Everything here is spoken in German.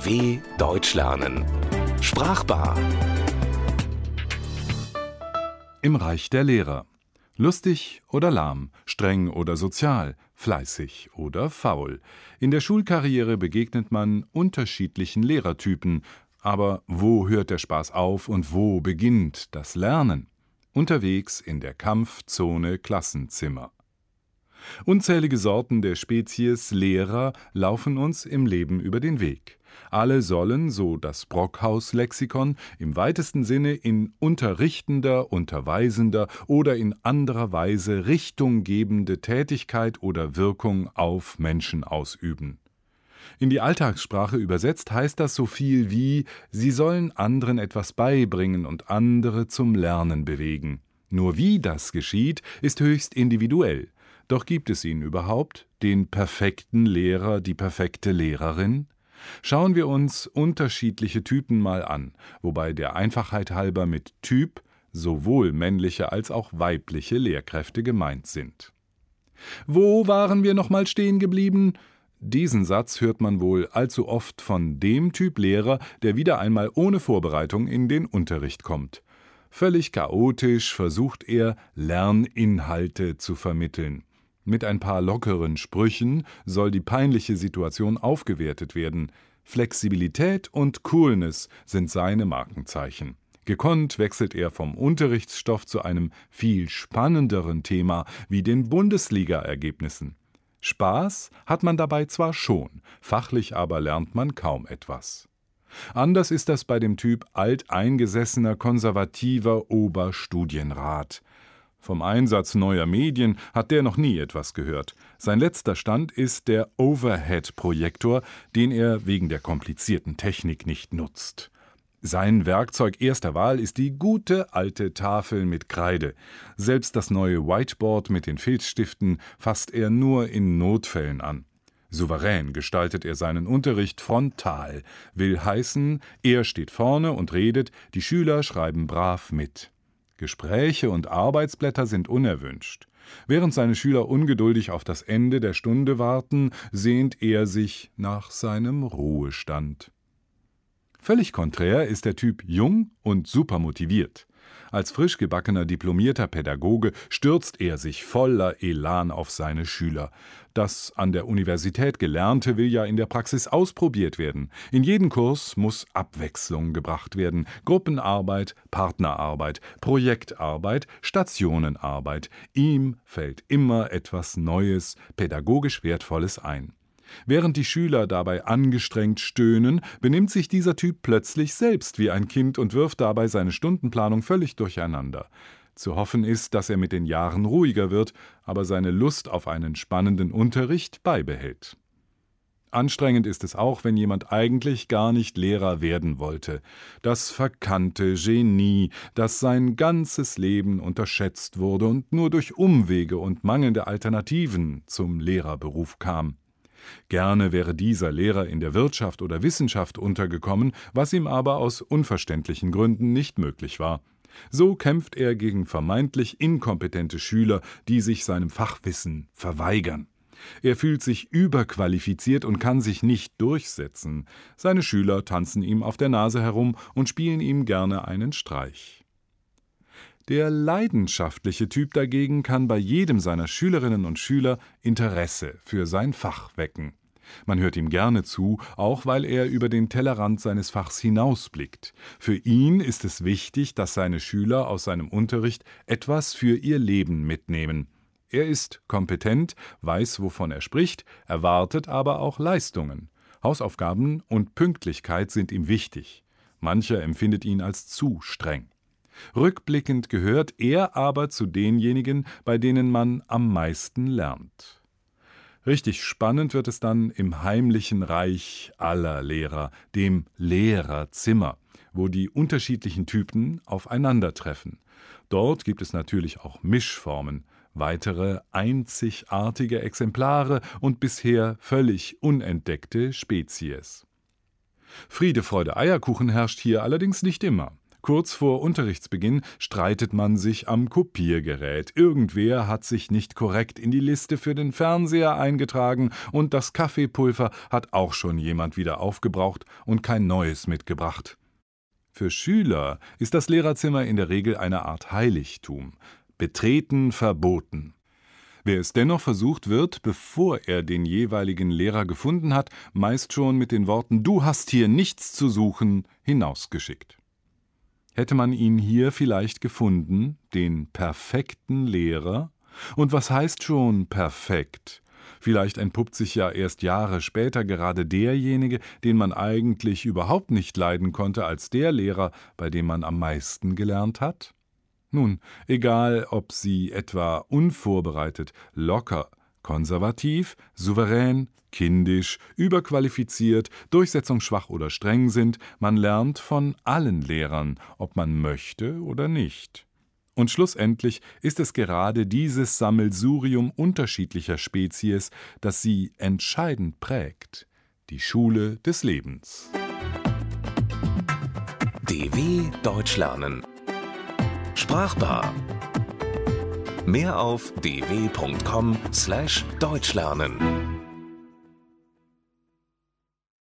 DW Deutsch lernen. Sprachbar. Im Reich der Lehrer. Lustig oder lahm, streng oder sozial, fleißig oder faul. In der Schulkarriere begegnet man unterschiedlichen Lehrertypen. Aber wo hört der Spaß auf und wo beginnt das Lernen? Unterwegs in der Kampfzone Klassenzimmer. Unzählige Sorten der Spezies Lehrer laufen uns im Leben über den Weg. Alle sollen, so das Brockhaus-Lexikon, im weitesten Sinne in unterrichtender, unterweisender oder in anderer Weise richtunggebende Tätigkeit oder Wirkung auf Menschen ausüben. In die Alltagssprache übersetzt heißt das so viel wie: Sie sollen anderen etwas beibringen und andere zum Lernen bewegen. Nur wie das geschieht, ist höchst individuell. Doch gibt es ihn überhaupt, den perfekten Lehrer, die perfekte Lehrerin? Schauen wir uns unterschiedliche Typen mal an, wobei der Einfachheit halber mit Typ sowohl männliche als auch weibliche Lehrkräfte gemeint sind. Wo waren wir noch mal stehen geblieben? Diesen Satz hört man wohl allzu oft von dem Typ Lehrer, der wieder einmal ohne Vorbereitung in den Unterricht kommt. Völlig chaotisch versucht er, Lerninhalte zu vermitteln. Mit ein paar lockeren Sprüchen soll die peinliche Situation aufgewertet werden. Flexibilität und Coolness sind seine Markenzeichen. Gekonnt wechselt er vom Unterrichtsstoff zu einem viel spannenderen Thema wie den Bundesliga-Ergebnissen. Spaß hat man dabei zwar schon, fachlich aber lernt man kaum etwas. Anders ist das bei dem Typ alteingesessener, konservativer Oberstudienrat. Vom Einsatz neuer Medien hat der noch nie etwas gehört. Sein letzter Stand ist der Overhead-Projektor, den er wegen der komplizierten Technik nicht nutzt. Sein Werkzeug erster Wahl ist die gute alte Tafel mit Kreide. Selbst das neue Whiteboard mit den Filzstiften fasst er nur in Notfällen an. Souverän gestaltet er seinen Unterricht frontal, will heißen, er steht vorne und redet, die Schüler schreiben brav mit. Gespräche und Arbeitsblätter sind unerwünscht. Während seine Schüler ungeduldig auf das Ende der Stunde warten, sehnt er sich nach seinem Ruhestand. Völlig konträr ist der Typ jung und super motiviert. Als frisch gebackener diplomierter Pädagoge stürzt er sich voller Elan auf seine Schüler. Das an der Universität Gelernte will ja in der Praxis ausprobiert werden. In jeden Kurs muss Abwechslung gebracht werden. Gruppenarbeit, Partnerarbeit, Projektarbeit, Stationenarbeit. Ihm fällt immer etwas Neues, pädagogisch Wertvolles ein. Während die Schüler dabei angestrengt stöhnen, benimmt sich dieser Typ plötzlich selbst wie ein Kind und wirft dabei seine Stundenplanung völlig durcheinander. Zu hoffen ist, dass er mit den Jahren ruhiger wird, aber seine Lust auf einen spannenden Unterricht beibehält. Anstrengend ist es auch, wenn jemand eigentlich gar nicht Lehrer werden wollte. Das verkannte Genie, das sein ganzes Leben unterschätzt wurde und nur durch Umwege und mangelnde Alternativen zum Lehrerberuf kam. Gerne wäre dieser Lehrer in der Wirtschaft oder Wissenschaft untergekommen, was ihm aber aus unverständlichen Gründen nicht möglich war. So kämpft er gegen vermeintlich inkompetente Schüler, die sich seinem Fachwissen verweigern. Er fühlt sich überqualifiziert und kann sich nicht durchsetzen. Seine Schüler tanzen ihm auf der Nase herum und spielen ihm gerne einen Streich. Der leidenschaftliche Typ dagegen kann bei jedem seiner Schülerinnen und Schüler Interesse für sein Fach wecken. Man hört ihm gerne zu, auch weil er über den Tellerrand seines Fachs hinausblickt. Für ihn ist es wichtig, dass seine Schüler aus seinem Unterricht etwas für ihr Leben mitnehmen. Er ist kompetent, weiß, wovon er spricht, erwartet aber auch Leistungen. Hausaufgaben und Pünktlichkeit sind ihm wichtig. Mancher empfindet ihn als zu streng. Rückblickend gehört er aber zu denjenigen, bei denen man am meisten lernt. Richtig spannend wird es dann im heimlichen Reich aller Lehrer, dem Lehrerzimmer, wo die unterschiedlichen Typen aufeinandertreffen. Dort gibt es natürlich auch Mischformen, weitere einzigartige Exemplare und bisher völlig unentdeckte Spezies. Friede, Freude, Eierkuchen herrscht hier allerdings nicht immer. Kurz vor Unterrichtsbeginn streitet man sich am Kopiergerät. Irgendwer hat sich nicht korrekt in die Liste für den Fernseher eingetragen und das Kaffeepulver hat auch schon jemand wieder aufgebraucht und kein neues mitgebracht. Für Schüler ist das Lehrerzimmer in der Regel eine Art Heiligtum. Betreten verboten. Wer es dennoch versucht, wird, bevor er den jeweiligen Lehrer gefunden hat, meist schon mit den Worten »Du hast hier nichts zu suchen« hinausgeschickt. Hätte man ihn hier vielleicht gefunden, den perfekten Lehrer? Und was heißt schon perfekt? Vielleicht entpuppt sich ja erst Jahre später gerade derjenige, den man eigentlich überhaupt nicht leiden konnte, als der Lehrer, bei dem man am meisten gelernt hat? Nun, egal, ob Sie etwa unvorbereitet, locker, konservativ, souverän, kindisch, überqualifiziert, durchsetzungsschwach oder streng sind, man lernt von allen Lehrern, ob man möchte oder nicht. Und schlussendlich ist es gerade dieses Sammelsurium unterschiedlicher Spezies, das sie entscheidend prägt, die Schule des Lebens. DW Deutsch lernen. Sprachbar. Mehr auf dw.com/deutschlernen.